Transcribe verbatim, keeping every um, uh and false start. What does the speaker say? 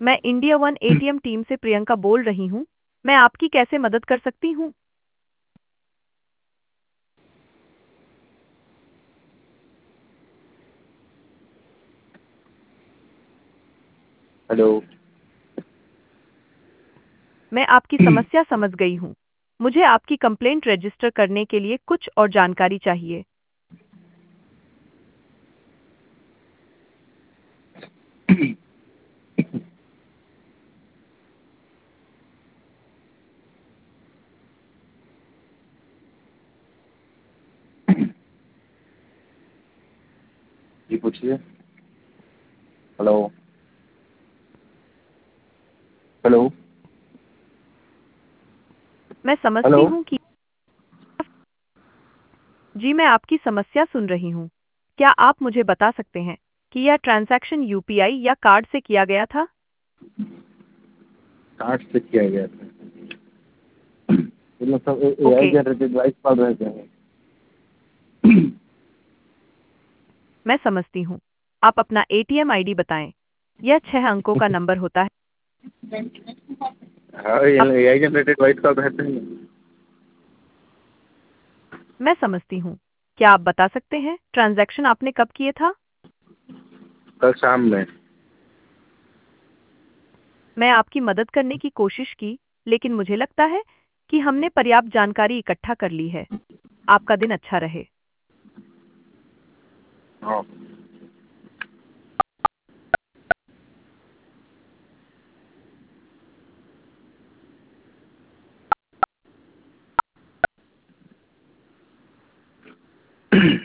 मैं India one ATM team से प्रियंका बोल रही हूँ। मैं आपकी कैसे मदद कर सकती हूँ? हेलो। मैं आपकी समस्या समझ गई हूँ। मुझे आपकी कंप्लेंट रजिस्टर करने के लिए कुछ और जानकारी चाहिए। जी पूछिए। हेलो। हेलो। मैं समझती हेलो। हूँ कि जी मैं आपकी समस्या सुन रही हूँ। क्या आप मुझे बता सकते हैं कि यह ट्रांजैक्शन यूपीआई या कार्ड से किया गया था? कार्ड से किया गया था। मतलब सब A I okay, generated voice call रहते हैं। मैं समझती हूँ। आप अपना एटीएम आईडी बताएं। यह छह अंकों का नंबर होता है। हाँ, अब ये A I generated voice call रहते हैं। मैं समझती हूँ। क्या आप बता सकते हैं ट्रांजैक्शन आपने कब किए था? कल शाम में। मैं आपकी मदद करने की कोशिश की, लेकिन मुझे लगता है कि हमने पर्याप्त जानकारी इकट्ठा कर ली है। आपका दिन अच्छा रहे। हाँ।